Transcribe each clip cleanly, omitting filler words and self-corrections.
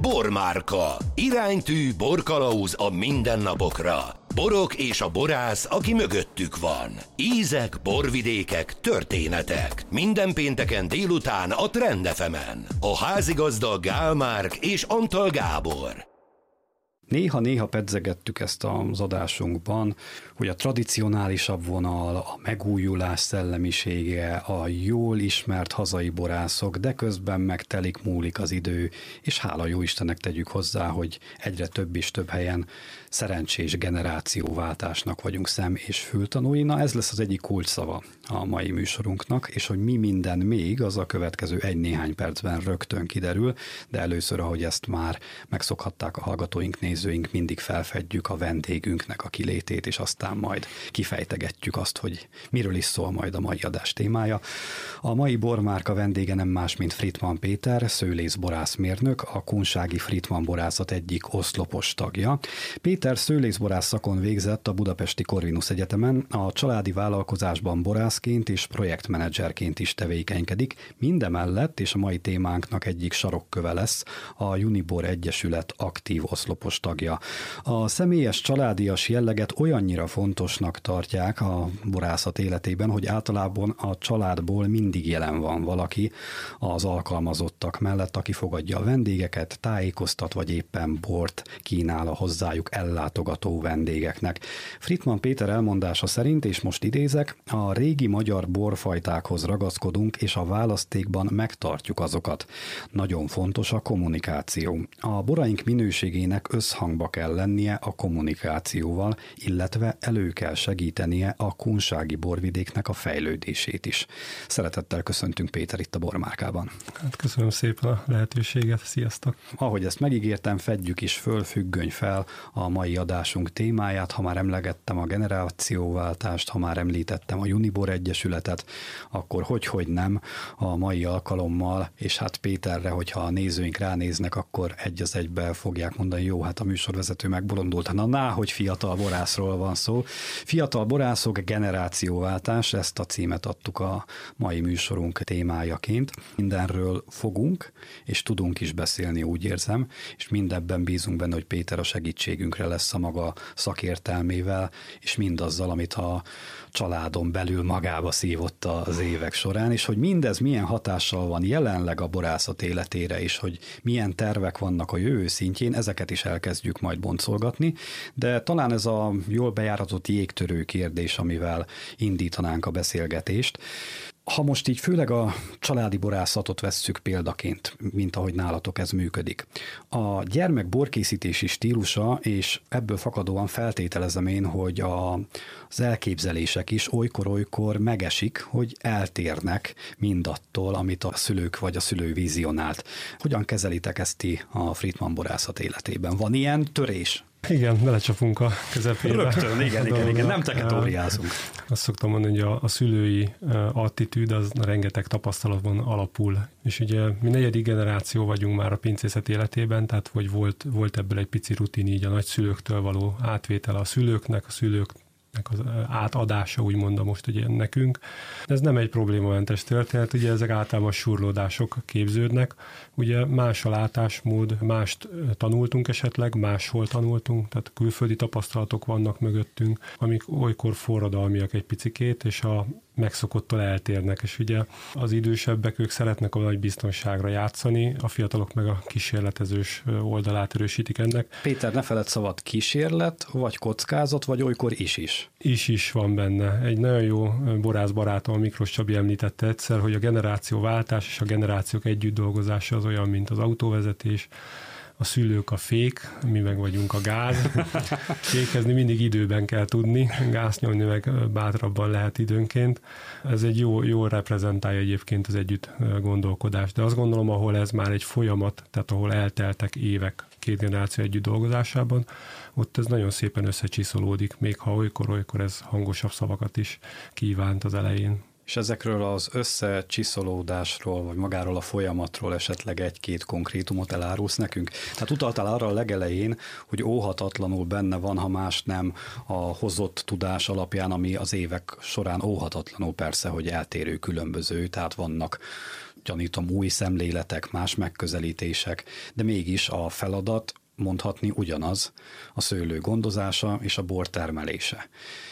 Bormárka. Iránytű, borkalauz a mindennapokra. Borok és a borász, aki mögöttük van. Ízek, borvidékek, történetek. Minden pénteken délután a Trend FM-en. A házigazda Gál Márk és Antal Gábor. Néha-néha pedzegettük ezt az adásunkban, hogy a tradicionálisabb vonal, a megújulás szellemisége, a jól ismert hazai borászok, de közben megtelik, múlik az idő, és hála jó Istennek tegyük hozzá, hogy egyre több és több helyen szerencsés generációváltásnak vagyunk szem- és fültanúi. Na, ez lesz az egyik kulcsszava a mai műsorunknak, és hogy mi minden még, az a következő egy-néhány percben rögtön kiderül, de először, ahogy ezt már megszokhatták a hallgatóink, nézőink, mindig felfedjük a vendégünknek a kilétét, és aztán majd kifejtegetjük azt, hogy miről is szól majd a mai adás témája. A mai Bormárka vendége nem más, mint Frittmann Péter, szőlészborászmérnök, a kunsági Frittmann borászat egyik oszlopos tagja. Péter szőlészborász szakon végzett a Budapesti Corvinus Egyetemen, a családi vállalkozásban borászként és projektmenedzserként is tevékenykedik, mindemellett, és a mai témánknak egyik sarokköve lesz, a Unibor Egyesület aktív oszlopos tagja. A személyes családias jelleget olyannyira fontosnak tartják a borászat életében, hogy általában a családból mindig jelen van valaki az alkalmazottak mellett, aki fogadja a vendégeket, tájékoztat, vagy éppen bort kínál a hozzájuk ellátogató vendégeknek. Frittmann Péter elmondása szerint, és most idézek, a régi magyar borfajtákhoz ragaszkodunk, és a választékban megtartjuk azokat. Nagyon fontos a kommunikáció. A boraink minőségének összhangba kell lennie a kommunikációval, illetve elő kell segítenie a kunsági borvidéknek a fejlődését is. Szeretettel köszöntünk Péter itt a Bormárkában. Hát köszönöm szépen a lehetőséget, sziasztok! Ahogy ezt megígértem, fedjük is föl, függöny fel a mai adásunk témáját. Ha már emlegettem a generációváltást, ha már említettem a Unibor Egyesületet, akkor hogy nem a mai alkalommal, és hát Péterre, hogyha a nézőink ránéznek, akkor egy az egybe fogják mondani, jó, hát a műsorvezető megbolondult. Hogy fiatal borászról van szó. Fiatal borászok, generációváltás, ezt a címet adtuk a mai műsorunk témájaként. Mindenről fogunk, és tudunk is beszélni, úgy érzem, és mindebben bízunk benne, hogy Péter a segítségünkre lesz a maga szakértelmével, és mindazzal, amit a családon belül magába szívott az évek során, és hogy mindez milyen hatással van jelenleg a borászat életére, és hogy milyen tervek vannak a jövő szintjén, ezeket is elkezdjük majd boncolgatni, de talán ez a jól bejáratott jégtörő kérdés, amivel indítanánk a beszélgetést. Ha most így főleg a családi borászatot vesszük példaként, mint ahogy nálatok ez működik. A gyermek borkészítési stílusa, és ebből fakadóan feltételezem én, hogy az elképzelések is olykor-olykor megesik, hogy eltérnek mindattól, amit a szülők vagy a szülő vizionált. Hogyan kezelitek ezt ti a Frittmann borászat életében? Van ilyen törés? Igen, belecsapunk a közepére. Rögtön, igen, nem teketóriázunk. Azt szoktam mondani, hogy a szülői attitűd az rengeteg tapasztalatban alapul. És ugye mi 4. generáció vagyunk már a pincészet életében, tehát hogy volt ebből egy pici rutin így a nagyszülőktől való átvétel a szülőknek, a szülőknek az átadása, úgymond most ugye nekünk. Ez nem egy problémamentes történet, ugye ezek általában surlódások képződnek. Ugye más a látásmód, mást tanultunk esetleg, máshol tanultunk, tehát külföldi tapasztalatok vannak mögöttünk, amik olykor forradalmiak egy picikét, és a megszokottól eltérnek, és ugye az idősebbek, ők szeretnek a nagy biztonságra játszani, a fiatalok meg a kísérletezős oldalát erősítik ennek. Péter, ne feledd szabad, kísérlet, vagy kockázat, vagy olykor is. Is van benne. Egy nagyon jó borászbarátom, Miklós Csabi említette egyszer, hogy a generációváltás és a generációk együtt dolgozása az olyan, mint az autóvezetés, a szülők a fék, mi meg vagyunk a gáz. Fékezni mindig időben kell tudni, gáz nyomni meg bátrabban lehet időnként. Ez egy jó reprezentálja egyébként az együtt gondolkodást, de azt gondolom, ahol ez már egy folyamat, tehát ahol elteltek évek 2 generáció együtt dolgozásában, ott ez nagyon szépen összecsiszolódik, még ha olykor ez hangosabb szavakat is kívánt az elején. És ezekről az összecsiszolódásról, vagy magáról a folyamatról esetleg egy-két konkrétumot elárulsz nekünk? Tehát utaltál arra a legelején, hogy óhatatlanul benne van, ha más nem a hozott tudás alapján, ami az évek során óhatatlanul persze, hogy eltérő, különböző, tehát vannak gyanítom új szemléletek, más megközelítések, de mégis a feladat mondhatni ugyanaz, a szőlő gondozása és a bor termelése.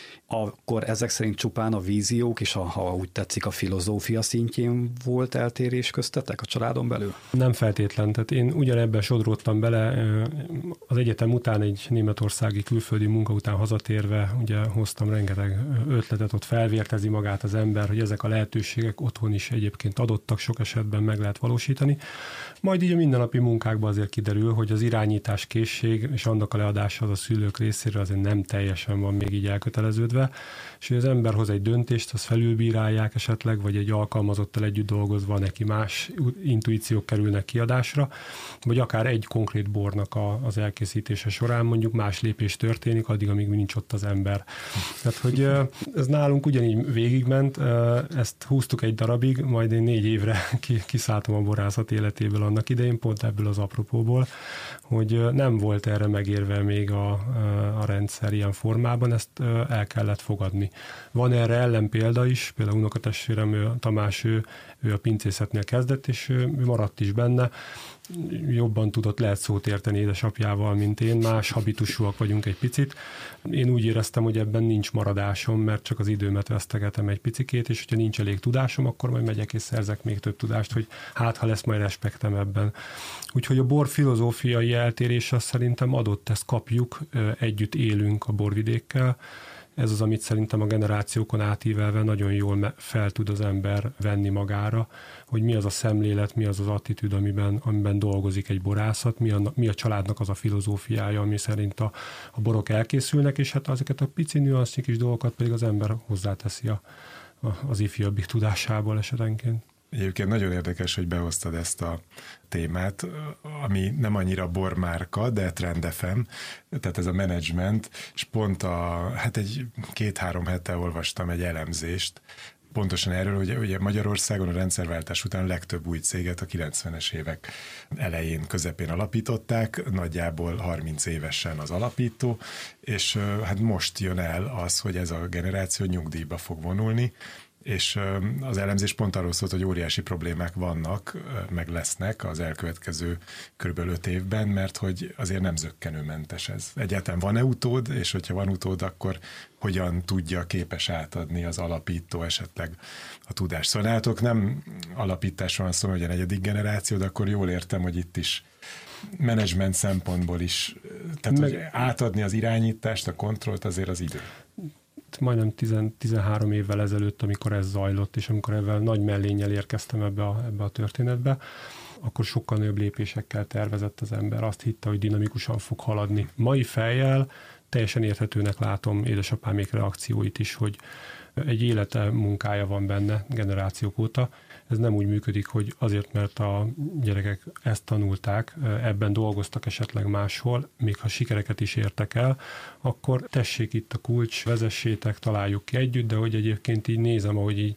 Akkor ezek szerint csupán a víziók és ha úgy tetszik a filozófia szintjén volt eltérés köztetek a családon belül? Nem feltétlen, tehát én ugyanebben sodródtam bele, az egyetem után egy németországi külföldi munka után hazatérve, ugye hoztam rengeteg ötletet, ott felvértezi magát az ember, hogy ezek a lehetőségek otthon is egyébként adottak, sok esetben meg lehet valósítani. Majd így a mindennapi munkákban azért kiderül, hogy az irányítás készség és annak a leadása az a szülők részéről azért nem teljesen van még így elköteleződve, és hogy az ember hoz egy döntést, azt felülbírálják esetleg, vagy egy alkalmazottal együtt dolgozva neki más intuíciók kerülnek kiadásra, vagy akár egy konkrét bornak az elkészítése során mondjuk más lépés történik, addig, amíg nincs ott az ember. Tehát, hogy ez nálunk ugyanígy végigment, ezt húztuk egy darabig, majd én 4 évre kiszálltam a borászat életéből annak idején, pont ebből az apropóból, hogy nem volt erre megérve még a rendszer ilyen formában, ezt el kellett fogadni. Van erre ellenpélda is, például unokatestvérem Tamás, ő a pincészetnél kezdett, és ő maradt is benne, jobban tudott lehet szót érteni édesapjával, mint én, más habitusúak vagyunk egy picit. Én úgy éreztem, hogy ebben nincs maradásom, mert csak az időmet vesztegetem egy picikét, és hogyha nincs elég tudásom, akkor majd megyek és szerzek még több tudást, hogy ha lesz majd respektem ebben. Úgyhogy a bor filozófiai eltérése szerintem adott, ezt kapjuk, együtt élünk a borvidékkel. Ez az, amit szerintem a generációkon átívelve nagyon jól fel tud az ember venni magára, hogy mi az a szemlélet, mi az az attitűd, amiben dolgozik egy borászat, mi a családnak az a filozófiája, ami szerint a borok elkészülnek, és hát ezeket a pici nüansznyi kis dolgokat pedig az ember hozzáteszi az ifjabbik tudásából esetenként. Egyébként nagyon érdekes, hogy behoztad ezt a témát, ami nem annyira bormárka, de Trend FM, tehát ez a menedzsment, és pont egy 2-3 hete olvastam egy elemzést, pontosan erről, hogy ugye Magyarországon a rendszerváltás után a legtöbb új céget a 90-es évek elején, közepén alapították, nagyjából 30 évesen az alapító, és hát most jön el az, hogy ez a generáció nyugdíjba fog vonulni, és az elemzés pont arról szólt, hogy óriási problémák vannak, meg lesznek az elkövetkező kb. 5 évben, mert hogy azért nem zökkenőmentes ez. Egyáltalán van-e utód, és hogyha van utód, akkor hogyan tudja képes átadni az alapító esetleg a tudást. Szóval nálatok nem alapításról van szó, hogy a 4. generáció, de akkor jól értem, hogy itt is menedzsment szempontból is, tehát hogy átadni az irányítást, a kontrollt azért az idő. Majdnem 13 évvel ezelőtt, amikor ez zajlott, és amikor ezzel nagy mellénnyel érkeztem ebbe a történetbe, akkor sokkal nagyobb lépésekkel tervezett az ember. Azt hitte, hogy dinamikusan fog haladni. Mai fejjel teljesen érthetőnek látom édesapámék reakcióit is, hogy egy élete munkája van benne generációk óta. Ez nem úgy működik, hogy azért, mert a gyerekek ezt tanulták, ebben dolgoztak esetleg máshol, még ha sikereket is értek el, akkor tessék itt a kulcs, vezessétek, találjuk ki együtt, de hogy egyébként így nézem, ahogy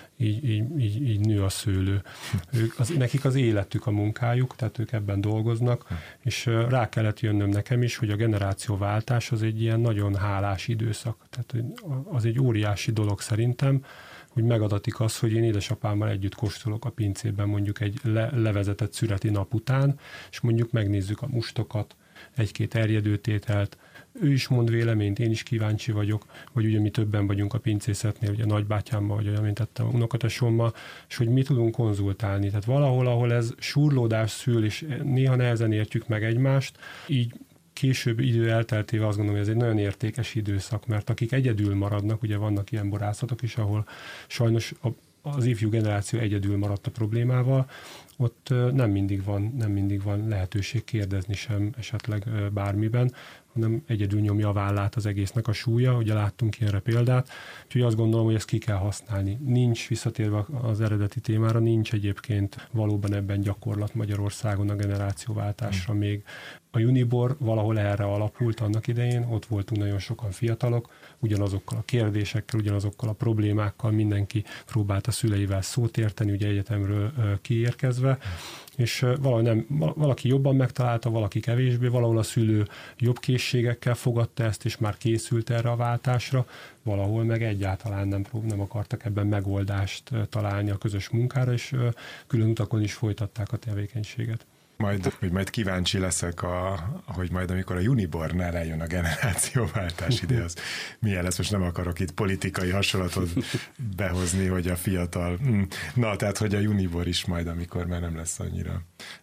így nő a szőlő. Nekik az életük a munkájuk, tehát ők ebben dolgoznak, és rá kellett jönnöm nekem is, hogy a generációváltás az egy ilyen nagyon hálás időszak. Tehát az egy óriási dolog szerintem, hogy megadatik az, hogy én édesapámmal együtt kóstolok a pincében mondjuk egy levezetett szüreti nap után, és mondjuk megnézzük a mustokat, 1-2 erjedőtételt, ő is mond véleményt, én is kíváncsi vagyok, hogy ugye mi többen vagyunk a pincészetnél, ugye nagybátyámmal, vagy olyan, mint tettem a unokatesommal, és hogy mi tudunk konzultálni. Tehát valahol, ahol ez surlódás szül, és néha nehezen értjük meg egymást, így később idő elteltével azt gondolom, hogy ez egy nagyon értékes időszak, mert akik egyedül maradnak, ugye vannak ilyen borászatok is, ahol sajnos az ifjú generáció egyedül maradt a problémával, ott nem mindig van lehetőség kérdezni sem esetleg bármiben, hanem egyedül nyomja a vállát az egésznek a súlya, ugye láttunk ilyenre példát, úgyhogy azt gondolom, hogy ezt ki kell használni. Nincs, visszatérve az eredeti témára, nincs egyébként valóban ebben gyakorlat Magyarországon a generációváltásra még. A Unibor valahol erre alapult annak idején, ott voltunk nagyon sokan fiatalok, ugyanazokkal a kérdésekkel, ugyanazokkal a problémákkal, mindenki próbált a szüleivel szót érteni, ugye egyetemről kiérkezve, kezdve, és valaki jobban megtalálta, valaki kevésbé, valahol a szülő jobb készségekkel fogadta ezt, és már készült erre a váltásra, valahol meg egyáltalán nem akartak ebben megoldást találni a közös munkára, és külön utakon is folytatták a tevékenységet. Majd kíváncsi leszek, hogy majd amikor a Unibornál eljön a generációváltás ide, az milyen lesz. Most nem akarok itt politikai hasonlatot behozni, hogy a fiatal... Na, tehát, hogy a Unibor is majd, amikor már nem lesz annyira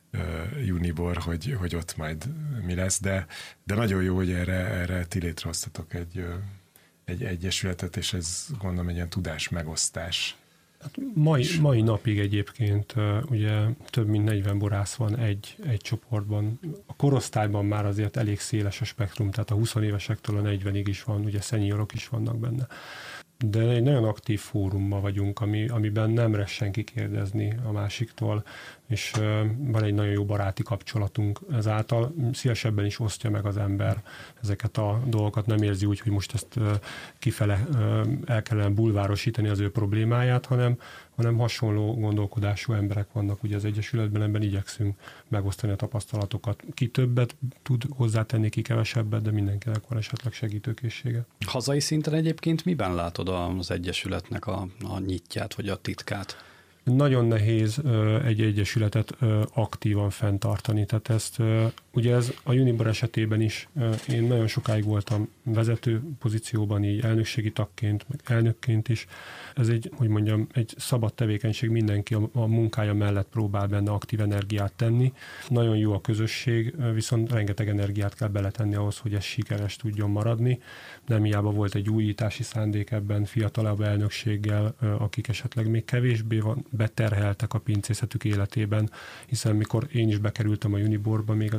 Unibor, hogy ott majd mi lesz, de nagyon jó, hogy erre ti létrehoztatok egy egyesületet, és ez gondolom egy ilyen tudásmegosztás. Mai napig egyébként ugye több mint 40 borász van egy csoportban. A korosztályban már azért elég széles a spektrum, tehát a 20 évesektől a 40-ig is van, ugye szeniorok is vannak benne. De egy nagyon aktív fórumban vagyunk, amiben nem res senki kérdezni a másiktól, és van egy nagyon jó baráti kapcsolatunk. Ezáltal szívesebben is osztja meg az ember ezeket a dolgokat, nem érzi úgy, hogy most ezt kifele el kellene bulvárosítani az ő problémáját, hanem hasonló gondolkodású emberek vannak ugye az Egyesületben, ebben igyekszünk megosztani a tapasztalatokat. Ki többet tud hozzátenni, ki kevesebbet, de mindenkinek van esetleg segítőkészsége. Hazai szinten egyébként miben látod az Egyesületnek a nyitját, vagy a titkát? Nagyon nehéz egy egyesületet aktívan fenntartani, tehát ezt ugye ez a Unibor esetében is, én nagyon sokáig voltam vezető pozícióban, így elnökségi tagként, meg elnökként is. Ez egy szabad tevékenység, mindenki a munkája mellett próbál benne aktív energiát tenni. Nagyon jó a közösség, viszont rengeteg energiát kell beletenni ahhoz, hogy ez sikeres tudjon maradni. Nem hiába volt egy újítási szándék ebben fiatalabb elnökséggel, akik esetleg még kevésbé beterheltek a pincészetük életében, hiszen mikor én is bekerültem a Uniborba, még az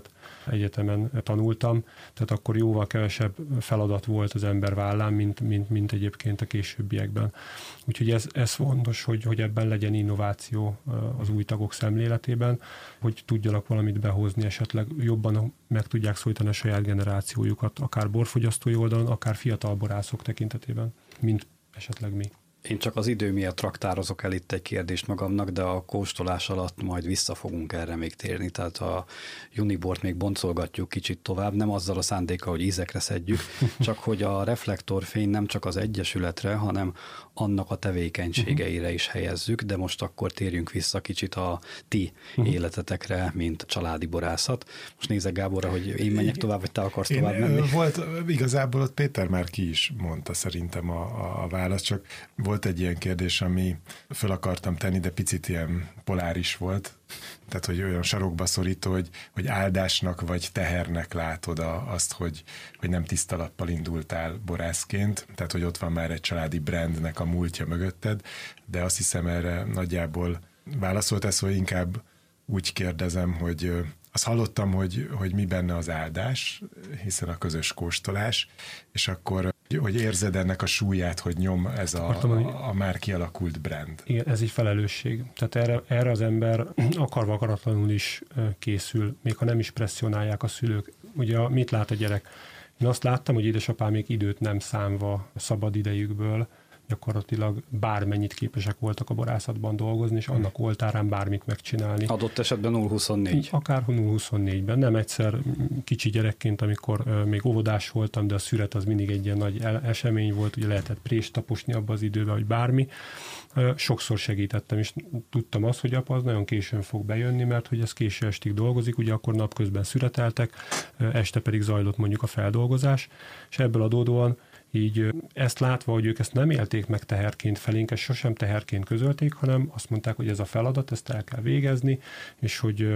egyetemen tanultam, tehát akkor jóval kevesebb feladat volt az ember vállán, mint egyébként a későbbiekben. Úgyhogy ez fontos, hogy ebben legyen innováció az új tagok szemléletében, hogy tudjanak valamit behozni, esetleg jobban meg tudják szólítani a saját generációjukat, akár borfogyasztói oldalon, akár fiatal borászok tekintetében, mint esetleg mi. Én csak az idő miatt traktározok el itt egy kérdést magamnak, de a kóstolás alatt majd vissza fogunk erre még térni, tehát a Unibort még boncolgatjuk kicsit tovább, nem azzal a szándékkal, hogy ízekre szedjük, csak hogy a reflektorfény nem csak az Egyesületre, hanem annak a tevékenységeire is helyezzük, de most akkor térjünk vissza kicsit a ti életetekre, mint családi borászat. Most nézek Gáborra, hogy én menjek tovább, vagy te akarsz tovább menni? Igazából ott Péter már ki is mondta szerintem a választ, csak volt egy ilyen kérdés, ami föl akartam tenni, de picit ilyen poláris volt, tehát hogy olyan sarokba szorító, hogy áldásnak vagy tehernek látod azt, hogy nem tiszta lappal indultál borászként, tehát hogy ott van már egy családi brandnek a múltja mögötted, de azt hiszem erre nagyjából válaszolt ez, hogy inkább úgy kérdezem, hogy azt hallottam, hogy mi benne az áldás, hiszen a közös kóstolás, és akkor hogy érzed ennek a súlyát, hogy nyom ez a már kialakult brand. Igen, ez egy felelősség. Tehát erre az ember akarva akaratlanul is készül, még ha nem is presszionálják a szülők. Ugye mit lát a gyerek? Én azt láttam, hogy édesapám még időt nem számva szabad idejükből, gyakorlatilag bármennyit képesek voltak a borászatban dolgozni, és annak oltárán bármit megcsinálni. Adott esetben 0-24. Akár 0-24-ben. Nem egyszer kicsi gyerekként, amikor még óvodás voltam, de a szület az mindig egy ilyen nagy esemény volt, ugye lehetett prést taposni abba az időben, vagy bármi. Sokszor segítettem, és tudtam azt, hogy apa az nagyon későn fog bejönni, mert hogy ez késő estig dolgozik, ugye akkor napközben szüreteltek, este pedig zajlott mondjuk a feldolgozás, és ebből adódóan így ezt látva, hogy ők ezt nem élték meg teherként felénk, ezt sosem teherként közölték, hanem azt mondták, hogy ez a feladat, ezt el kell végezni, és hogy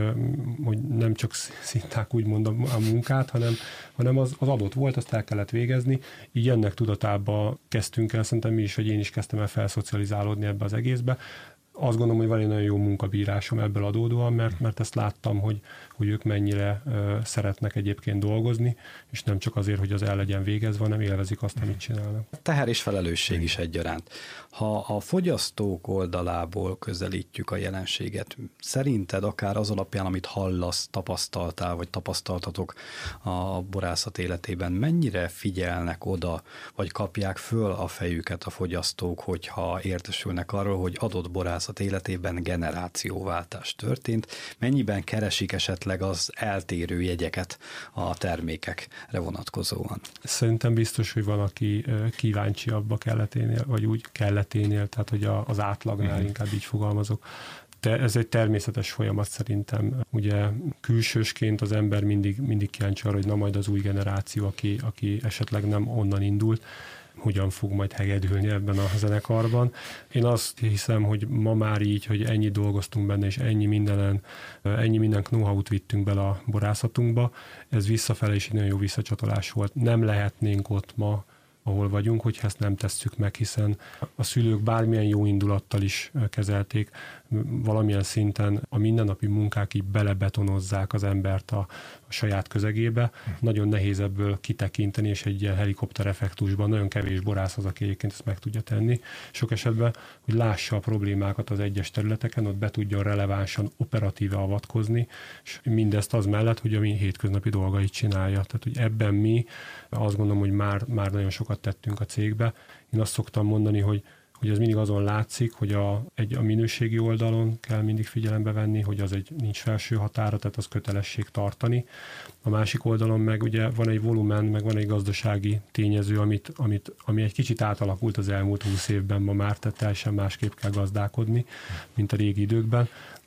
nem csak szitták úgymond a munkát, hanem az adott volt, azt el kellett végezni. Így ennek tudatába kezdtünk el, szerintem mi is, hogy én is kezdtem el felszocializálódni ebbe az egészbe. Azt gondolom, hogy van egy nagyon jó munkabírásom ebből adódóan, mert ezt láttam, hogy ők mennyire szeretnek egyébként dolgozni, és nem csak azért, hogy az el legyen végezve, hanem élvezik azt, amit csinálnak. Teher és felelősség is egyaránt. Ha a fogyasztók oldalából közelítjük a jelenséget, szerinted akár az alapján, amit hallasz, tapasztaltál, vagy tapasztaltatok a borászat életében, mennyire figyelnek oda, vagy kapják föl a fejüket a fogyasztók, hogyha értesülnek arról, hogy adott borász borászat életében generációváltás történt. Mennyiben keresik esetleg az eltérő jegyeket a termékekre vonatkozóan? Szerintem biztos, hogy van, aki kíváncsiabb a kelleténél, vagy úgy kelleténél, tehát hogy az átlagnál inkább így fogalmazok. Ez egy természetes folyamat szerintem. Ugye külsősként az ember mindig kíváncsi arra, hogy na majd az új generáció, aki esetleg nem onnan indult, hogyan fog majd hegedülni ebben a zenekarban. Én azt hiszem, hogy ma már így, hogy ennyit dolgoztunk benne, és ennyi minden know-how-t vittünk bele a borászatunkba, ez visszafele is egy nagyon jó visszacsatolás volt. Nem lehetnénk ott ma, ahol vagyunk, hogyha ezt nem tesszük meg, hiszen a szülők bármilyen jó indulattal is kezelték, valamilyen szinten a mindennapi munkák így belebetonozzák az embert a saját közegébe. Nagyon nehéz ebből kitekinteni, és egy ilyen helikopter effektusban nagyon kevés borász az, aki egyébként ezt meg tudja tenni. Sok esetben, hogy lássa a problémákat az egyes területeken, ott be tudjon relevánsan, operatíve avatkozni, és mindezt az mellett, hogy a mi hétköznapi dolgait csinálja. Tehát, hogy ebben mi azt gondolom, hogy már nagyon sokat tettünk a cégbe. Én azt szoktam mondani, hogy ez mindig azon látszik, hogy a minőségi oldalon kell mindig figyelembe venni, hogy az nincs felső határa, tehát az kötelesség tartani. A másik oldalon meg ugye van egy volumen, meg van egy gazdasági tényező, ami egy kicsit átalakult az elmúlt 20 évben ma már, tehát teljesen másképp kell gazdálkodni, mint a régi időkben.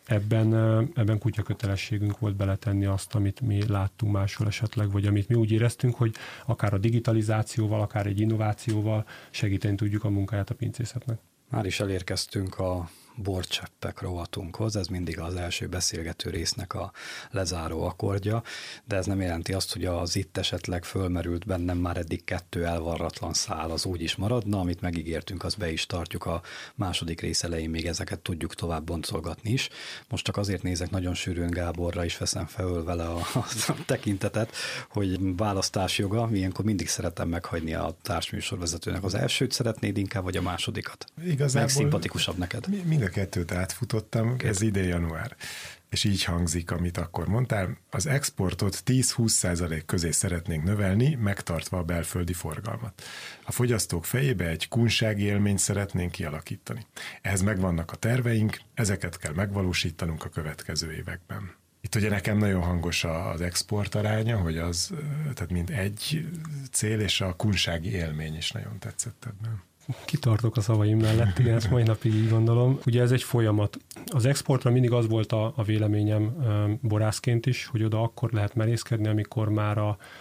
Ebben kutya kötelességünk volt beletenni azt, amit mi láttunk máshol esetleg, vagy amit mi úgy éreztünk, hogy akár a digitalizációval, akár egy innovációval segíteni tudjuk a munkáját a pincészetnek. Már is elérkeztünk a borcseppek rovatunkhoz, ez mindig az első beszélgető résznek a lezáró akkordja, de ez nem jelenti azt, hogy az itt esetleg fölmerült bennem már eddig 2 elvarratlan szál az úgy is maradna, amit megígértünk, azt be is tartjuk a második rész elején, még ezeket tudjuk tovább boncolgatni is. Most csak azért nézek nagyon sűrűn Gáborra, is veszem fel vele a tekintetet, hogy választásjoga, ilyenkor mindig szeretem meghagyni a társműsorvezetőnek. Az elsőt szeretnéd inkább, vagy a másodikat? Igazából meg szimpatikusabb neked? Mind a 2 átfutottam, ez idén január. És így hangzik, amit akkor mondtál, az exportot 10-20% közé szeretnénk növelni, megtartva a belföldi forgalmat. A fogyasztók fejébe egy kunsági élményt szeretnénk kialakítani. Ehhez megvannak a terveink, ezeket kell megvalósítanunk a következő években. Itt ugye nekem nagyon hangos az export aránya, hogy az, tehát mint egy cél, és a kunsági élmény is nagyon tetszett ebben. Kitartok a szavaim mellett, igen, ezt mai napig így gondolom. Ugye ez egy folyamat. Az exportra mindig az volt a véleményem borászként is, hogy oda akkor lehet merészkedni, amikor már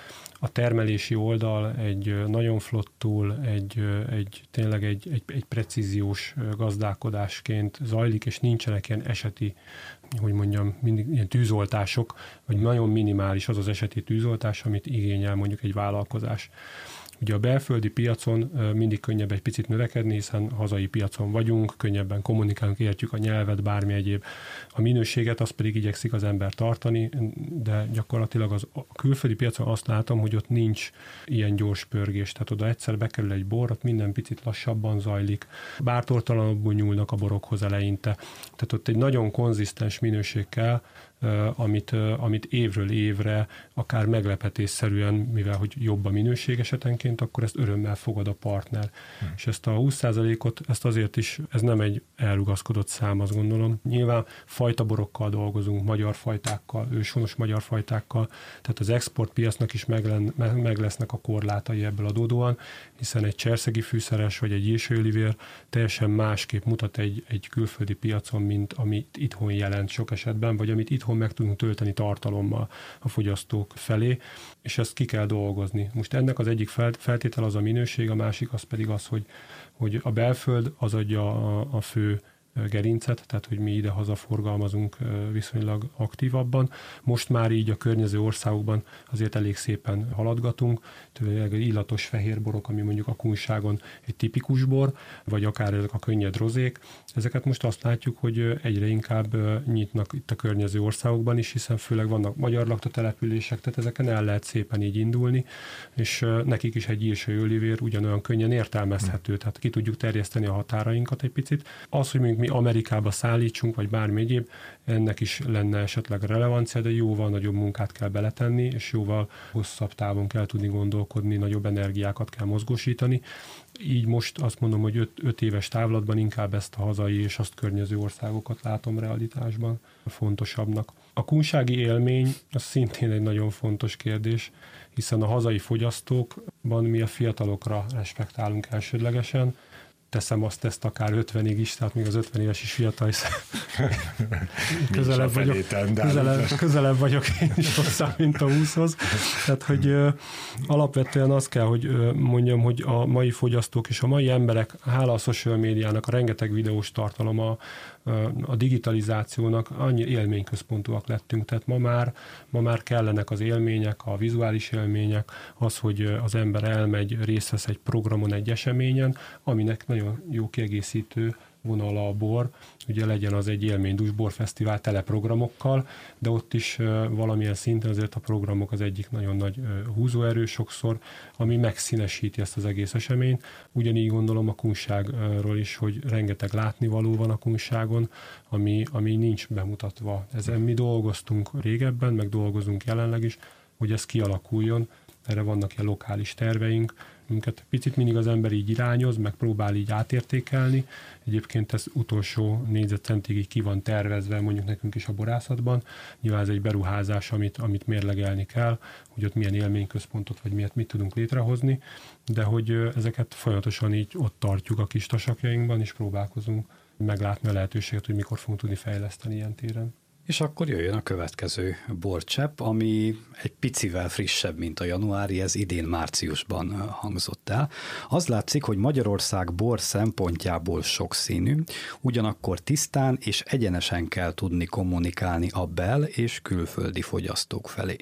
a termelési oldal egy nagyon flottul, tényleg egy precíziós gazdálkodásként zajlik, és nincsenek ilyen eseti, hogy mondjam, mindig ilyen tűzoltások, vagy nagyon minimális az eseti tűzoltás, amit igényel mondjuk egy vállalkozás. Ugye a belföldi piacon mindig könnyebb egy picit növekedni, hiszen hazai piacon vagyunk, könnyebben kommunikálunk, értjük a nyelvet, bármi egyéb. A minőséget azt pedig igyekszik az ember tartani, de gyakorlatilag a külföldi piacon azt látom, hogy ott nincs ilyen gyors pörgés. Tehát oda egyszer bekerül egy bor, ott minden picit lassabban zajlik, bártortalanabbul nyúlnak a borokhoz eleinte. Tehát ott egy nagyon konzisztens minőség kell, amit évről évre, akár meglepetésszerűen, mivel hogy jobb a minőség esetenként, akkor ezt örömmel fogad a partner. És ezt a 20%-ot, ezt azért is, ez nem egy elrugaszkodott szám, azt gondolom. Nyilván fajtaborokkal dolgozunk, magyar fajtákkal, őshonos magyar fajtákkal, tehát az exportpiacnak is meg lesznek a korlátai ebből adódóan, hiszen egy cserszegi fűszeres vagy egy írsőlivér teljesen másképp mutat egy külföldi piacon, mint amit itthon jelent sok esetben, vagy amit itthon meg tudunk tölteni tartalommal a fogyasztók felé, és ezt ki kell dolgozni. Most ennek az egyik feltétel az a minőség, a másik az pedig az, hogy a belföld az adja a fő gerincet, tehát hogy mi ide-haza forgalmazunk viszonylag aktívabban. Most már így a környező országokban azért elég szépen haladgatunk, tényleg illatos fehérborok, ami mondjuk a kunságon egy tipikus bor, vagy akár ezek a könnyed rozék. Ezeket most azt látjuk, hogy egyre inkább nyitnak itt a környező országokban is, hiszen főleg vannak magyar lakta-települések, tehát ezeken el lehet szépen így indulni, és nekik is egy írsői olivér ugyanolyan könnyen értelmezhető, tehát ki tudjuk terjeszteni a határainkat egy picit. Az, hogy mondjuk mi Amerikába szállítsunk, vagy bármi egyéb, ennek is lenne esetleg relevancia, de jóval nagyobb munkát kell beletenni, és jóval hosszabb távon kell tudni gondolkodni, nagyobb energiákat kell mozgósítani. Így most azt mondom, hogy 5 éves távlatban inkább ezt a hazai és azt környező országokat látom realitásban fontosabbnak. A kunsági élmény az szintén egy nagyon fontos kérdés, hiszen a hazai fogyasztókban mi a fiatalokra respektálunk elsődlegesen. Teszem azt ezt akár 50-ig is, tehát még az 50 éves is fiatal, közelebb vagyok én is hozzá, mint a 20-hoz. Tehát, hogy alapvetően azt kell, hogy mondjam, hogy a mai fogyasztók és a mai emberek, hála a social médiának, a rengeteg videós tartalom, a digitalizációnak annyi élményközpontúak lettünk, tehát ma már kellenek az élmények, a vizuális élmények, az, hogy az ember elmegy, részt vesz egy programon, egy eseményen, aminek nagyon jó kiegészítő vonala a bor, ugye legyen az egy élménydús borfesztivál tele programokkal, de ott is valamilyen szinten azért a programok az egyik nagyon nagy húzóerő sokszor, ami megszínesíti ezt az egész eseményt. Ugyanígy gondolom a kunságról is, hogy rengeteg látnivaló van a kunságon, ami nincs bemutatva. Ezen mi dolgoztunk régebben, meg dolgozunk jelenleg is, hogy ez kialakuljon. Erre vannak ilyen lokális terveink, minket picit mindig az ember így irányoz, meg próbál így átértékelni. Egyébként ez utolsó négyzetcentig így ki van tervezve, mondjuk nekünk is a borászatban. Nyilván ez egy beruházás, amit mérlegelni kell, hogy ott milyen élményközpontot, vagy mit tudunk létrehozni, de hogy ezeket folyamatosan így ott tartjuk a kis tasakjainkban, és próbálkozunk meglátni a lehetőséget, hogy mikor fogunk tudni fejleszteni ilyen téren. És akkor jöjjön a következő borcsepp, ami egy picivel frissebb, mint a januári, ez idén márciusban hangzott el. Az látszik, hogy Magyarország bor szempontjából sokszínű, ugyanakkor tisztán és egyenesen kell tudni kommunikálni a bel- és külföldi fogyasztók felé.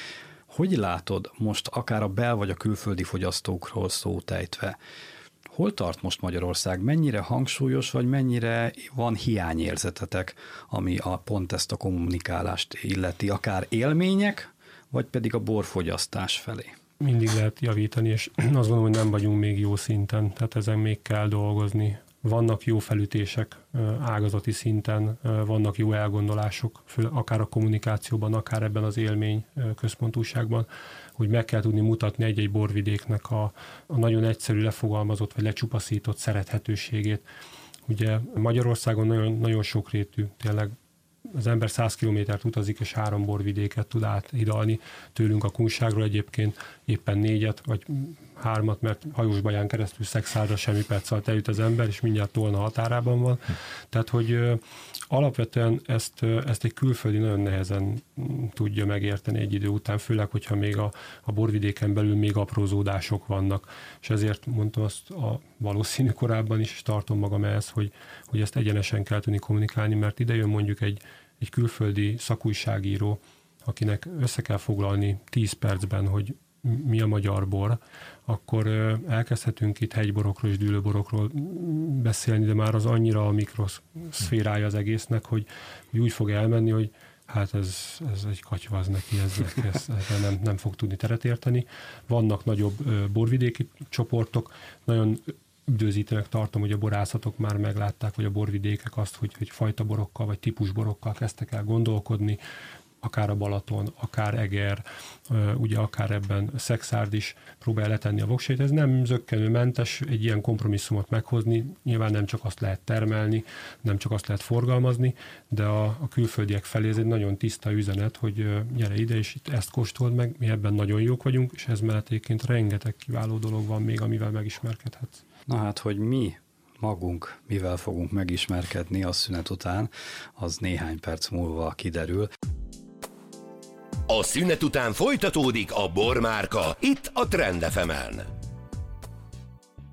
Hogy látod most akár a bel- vagy a külföldi fogyasztókról szót ejtve? Hol tart most Magyarország? Mennyire hangsúlyos, vagy mennyire van hiányérzetetek, ami pont ezt a kommunikálást illeti, akár élmények, vagy pedig a borfogyasztás felé? Mindig lehet javítani, és azt gondolom, hogy nem vagyunk még jó szinten, tehát ezen még kell dolgozni. Vannak jó felütések ágazati szinten, vannak jó elgondolások, akár a kommunikációban, akár ebben az élmény központúságban, hogy meg kell tudni mutatni egy-egy borvidéknek a nagyon egyszerű lefogalmazott vagy lecsupaszított szerethetőségét. Ugye Magyarországon nagyon, nagyon sokrétű, tényleg az ember 100 kilométert utazik, és 3 borvidéket tud áthidalni tőlünk a kunságról, egyébként éppen 4 vagy 3, mert Hajósbaján keresztül Szexárdra semmi perc alatt eljut az ember, és mindjárt Tolna határában van. Tehát, hogy alapvetően ezt egy külföldi nagyon nehezen tudja megérteni egy idő után, főleg, hogyha még a borvidéken belül még aprózódások vannak. És ezért mondtam azt a valószínű korábban is, és tartom magam ehhez, hogy ezt egyenesen kell tudni kommunikálni, mert ide jön mondjuk egy külföldi szakújságíró, akinek össze kell foglalni 10 percben, hogy mi a magyar bor, akkor elkezdhetünk itt hegyborokról és dűlőborokról beszélni, de már az annyira a mikroszférája az egésznek, hogy úgy fog elmenni, hogy hát ez egy katyva, az neki, ezzel nem fog tudni teret érteni. Vannak nagyobb borvidéki csoportok, nagyon üdvözítőnek tartom, hogy a borászatok már meglátták, vagy a borvidékek azt, hogy fajtaborokkal vagy típusborokkal kezdtek el gondolkodni, akár a Balaton, akár Eger, ugye akár ebben Szexárd is próbál letenni a voksait. Ez nem zökkenőmentes egy ilyen kompromisszumot meghozni, nyilván nem csak azt lehet termelni, nem csak azt lehet forgalmazni, de a külföldiek felé ez egy nagyon tiszta üzenet, hogy gyere ide, és itt ezt kóstold meg, mi ebben nagyon jók vagyunk, és ez mellettéként rengeteg kiváló dolog van még, amivel megismerkedhetsz. Na hát, hogy mi magunk mivel fogunk megismerkedni a szünet után, az néhány perc múlva kiderül. A szünet után folytatódik a Bormárka, itt a Trend FM-en.